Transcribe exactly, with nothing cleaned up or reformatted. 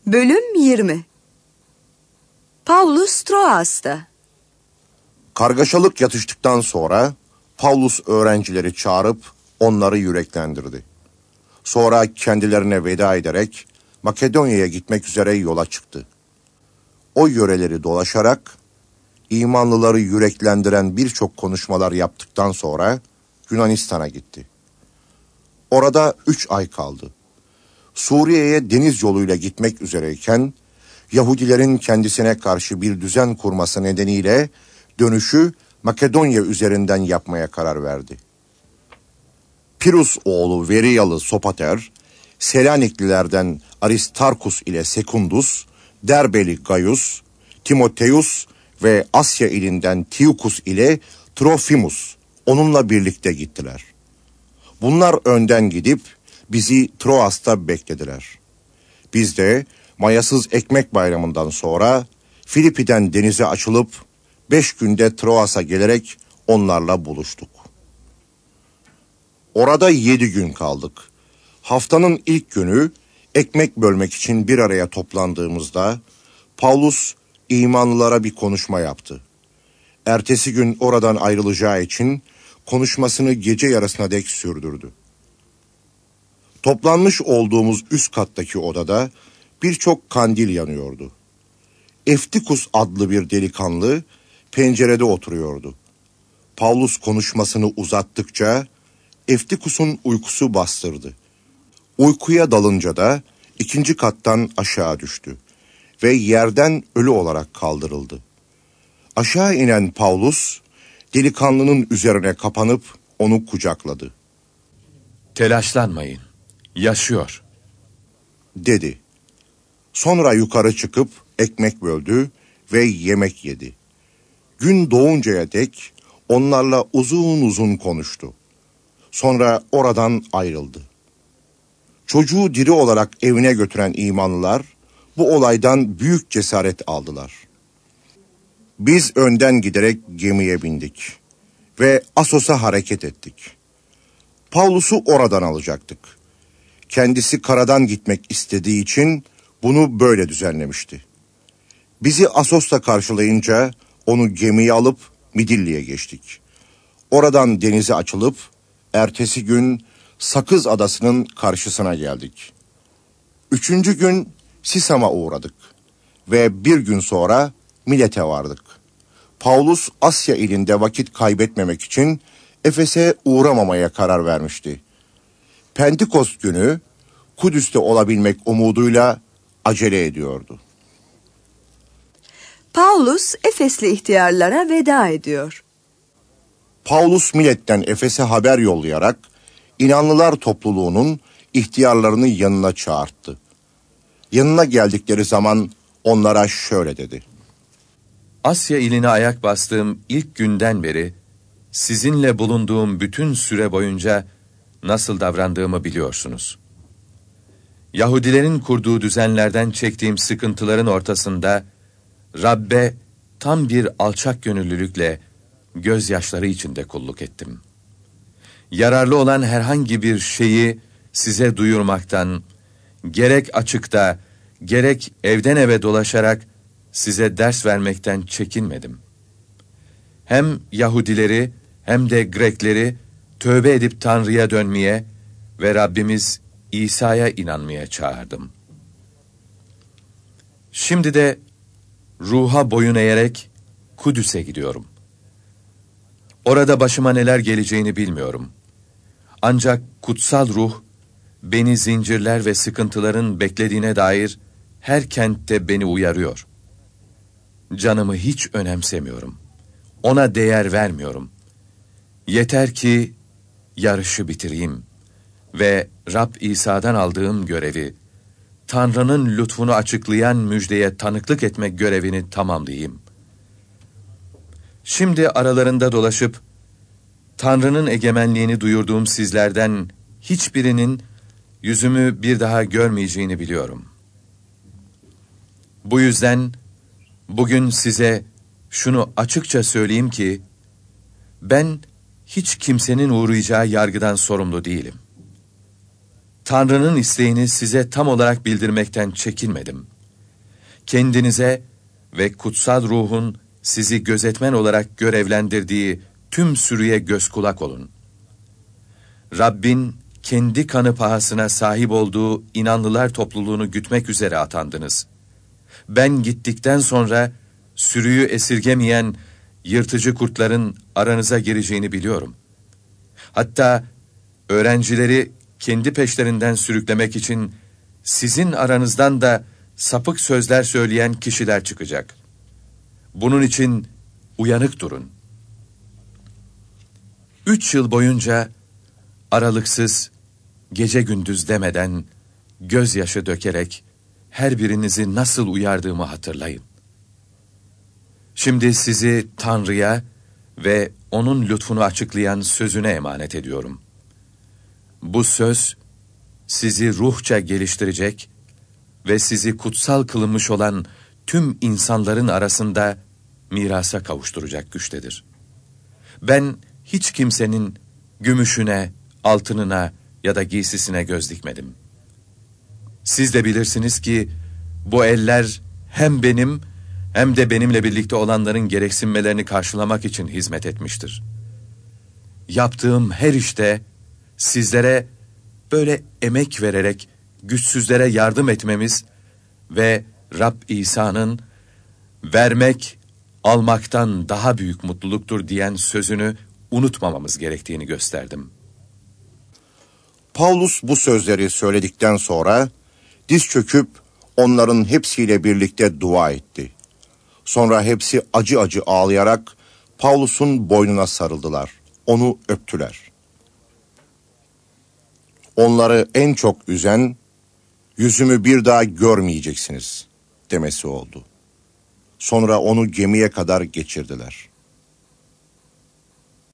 Bölüm yirmi. Pavlus Troas'ta. Kargaşalık yatıştıktan sonra Pavlus öğrencileri çağırıp onları yüreklendirdi. Sonra kendilerine veda ederek Makedonya'ya gitmek üzere yola çıktı. O yöreleri dolaşarak imanlıları yüreklendiren birçok konuşmalar yaptıktan sonra Yunanistan'a gitti. Orada üç ay kaldı. Suriye'ye deniz yoluyla gitmek üzereyken Yahudilerin kendisine karşı bir düzen kurması nedeniyle dönüşü Makedonya üzerinden yapmaya karar verdi. Pirus oğlu Veriyalı Sopater, Selaniklilerden Aristarkus ile Sekundus, Derbeli Gaius, Timoteus ve Asya ilinden Tiukus ile Trofimus onunla birlikte gittiler. Bunlar önden gidip bizi Troas'ta beklediler. Biz de mayasız ekmek bayramından sonra Filipi'den denize açılıp beş günde Troas'a gelerek onlarla buluştuk. Orada yedi gün kaldık. Haftanın ilk günü ekmek bölmek için bir araya toplandığımızda Pavlus imanlılara bir konuşma yaptı. Ertesi gün oradan ayrılacağı için konuşmasını gece yarısına dek sürdürdü. Toplanmış olduğumuz üst kattaki odada birçok kandil yanıyordu. Eftikus adlı bir delikanlı pencerede oturuyordu. Pavlus konuşmasını uzattıkça Eftikus'un uykusu bastırdı. Uykuya dalınca da ikinci kattan aşağı düştü ve yerden ölü olarak kaldırıldı. Aşağı inen Pavlus delikanlının üzerine kapanıp onu kucakladı. "Telaşlanmayın, yaşıyor," dedi. Sonra yukarı çıkıp ekmek böldü ve yemek yedi. Gün doğuncaya dek onlarla uzun uzun konuştu. Sonra oradan ayrıldı. Çocuğu diri olarak evine götüren imanlılar bu olaydan büyük cesaret aldılar. Biz önden giderek gemiye bindik ve Assos'a hareket ettik. Pavlus'u oradan alacaktık. Kendisi karadan gitmek istediği için bunu böyle düzenlemişti. Bizi Assos'ta karşılayınca onu gemiye alıp Midilli'ye geçtik. Oradan denize açılıp ertesi gün Sakız Adası'nın karşısına geldik. Üçüncü gün Sisam'a uğradık ve bir gün sonra Milet'e vardık. Pavlus Asya ilinde vakit kaybetmemek için Efes'e uğramamaya karar vermişti. Pentekost günü Kudüs'te olabilmek umuduyla acele ediyordu. Pavlus Efesli ihtiyarlara veda ediyor. Pavlus Milet'ten Efes'e haber yollayarak inanlılar topluluğunun ihtiyarlarını yanına çağırttı. Yanına geldikleri zaman onlara şöyle dedi. Asya iline ayak bastığım ilk günden beri sizinle bulunduğum bütün süre boyunca nasıl davrandığımı biliyorsunuz. Yahudilerin kurduğu düzenlerden çektiğim sıkıntıların ortasında Rabbe tam bir alçak gönüllülükle gözyaşları içinde kulluk ettim. Yararlı olan herhangi bir şeyi size duyurmaktan, gerek açıkta, gerek evden eve dolaşarak size ders vermekten çekinmedim. Hem Yahudileri hem de Grekleri tövbe edip Tanrı'ya dönmeye ve Rabbimiz İsa'ya inanmaya çağırdım. Şimdi de ruha boyun eğerek Kudüs'e gidiyorum. Orada başıma neler geleceğini bilmiyorum. Ancak kutsal ruh, beni zincirler ve sıkıntıların beklediğine dair her kentte beni uyarıyor. Canımı hiç önemsemiyorum. Ona değer vermiyorum. Yeter ki yarışı bitireyim ve Rab İsa'dan aldığım görevi, Tanrı'nın lütfunu açıklayan müjdeye tanıklık etmek görevini tamamlayayım. Şimdi aralarında dolaşıp, Tanrı'nın egemenliğini duyurduğum sizlerden hiçbirinin yüzümü bir daha görmeyeceğini biliyorum. Bu yüzden bugün size şunu açıkça söyleyeyim ki, ben hiç kimsenin uğrayacağı yargıdan sorumlu değilim. Tanrı'nın isteğini size tam olarak bildirmekten çekinmedim. kendinize ve kutsal ruhun sizi gözetmen olarak görevlendirdiği tüm sürüye göz kulak olun. Rabbin kendi kanı pahasına sahip olduğu inanlılar topluluğunu gütmek üzere atandınız. Ben gittikten sonra sürüyü esirgemeyen yırtıcı kurtların aranıza gireceğini biliyorum. Hatta öğrencileri kendi peşlerinden sürüklemek için sizin aranızdan da sapık sözler söyleyen kişiler çıkacak. Bunun için uyanık durun. Üç yıl boyunca aralıksız, gece gündüz demeden, gözyaşı dökerek her birinizi nasıl uyardığımı hatırlayın. Şimdi sizi Tanrı'ya ve onun lütfunu açıklayan sözüne emanet ediyorum. Bu söz sizi ruhça geliştirecek ve sizi kutsal kılınmış olan tüm insanların arasında mirasa kavuşturacak güçtedir. Ben hiç kimsenin gümüşüne, altınına ya da giysisine göz dikmedim. Siz de bilirsiniz ki bu eller hem benim hem de benimle birlikte olanların gereksinmelerini karşılamak için hizmet etmiştir. Yaptığım her işte sizlere böyle emek vererek güçsüzlere yardım etmemiz ve Rab İsa'nın vermek almaktan daha büyük mutluluktur diyen sözünü unutmamamız gerektiğini gösterdim. Paulus bu sözleri söyledikten sonra diz çöküp onların hepsiyle birlikte dua etti. Sonra hepsi acı acı ağlayarak Paulus'un boynuna sarıldılar. Onu öptüler. Onları en çok üzen, yüzümü bir daha görmeyeceksiniz demesi oldu. Sonra onu gemiye kadar geçirdiler.